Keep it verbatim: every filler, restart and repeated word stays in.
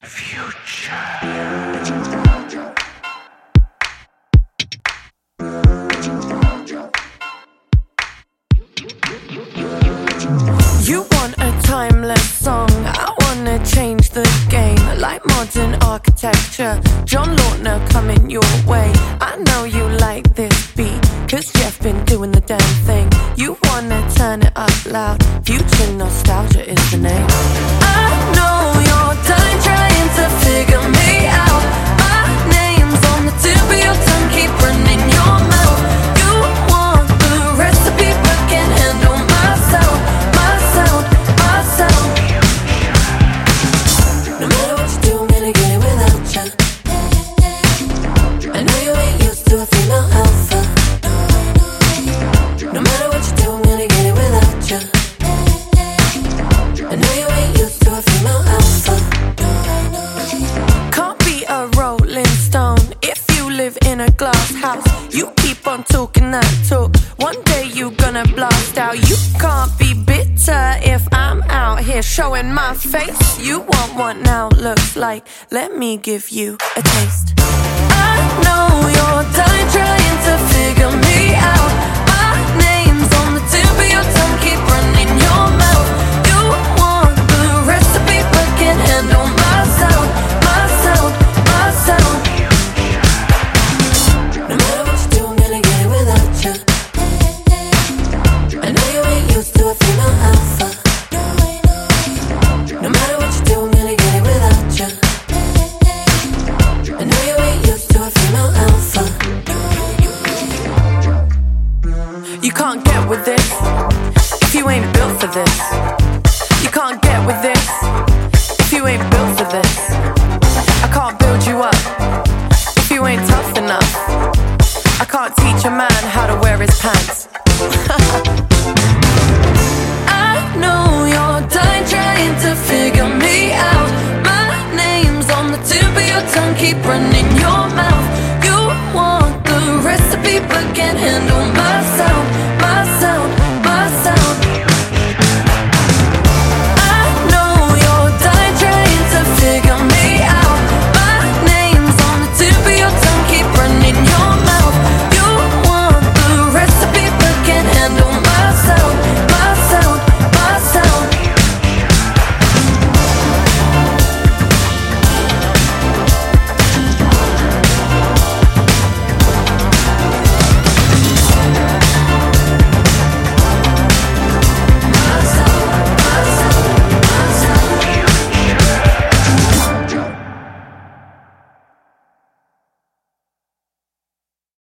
You want a timeless song, I wanna change the game. Like modern architecture, John Lautner coming your way. I know you like this beat, cause Jeff been doing the damn thing. You wanna turn it up loud, future nostalgia is the name. I know you're done trying to figure me out. My name's on the tip of your tongue, keep running your mouth. You want the recipe but can't handle my sound. My sound, my sound. No matter what you do, I'm gonna get it without ya. I know you ain't used to a female alpha. No matter what you do, I'm gonna get it without ya. I know you ain't used to a female alpha. Can't be a rolling stone if you live in a glass house. You keep on talking that talk, one day you gonna blast out. You can't be bitter if I'm out here showing my face. You want what now looks like, let me give you a taste. I know you're done trying to figure me out. My name's on the tip of your tongue, keep running your mouth. You want the recipe but can't handle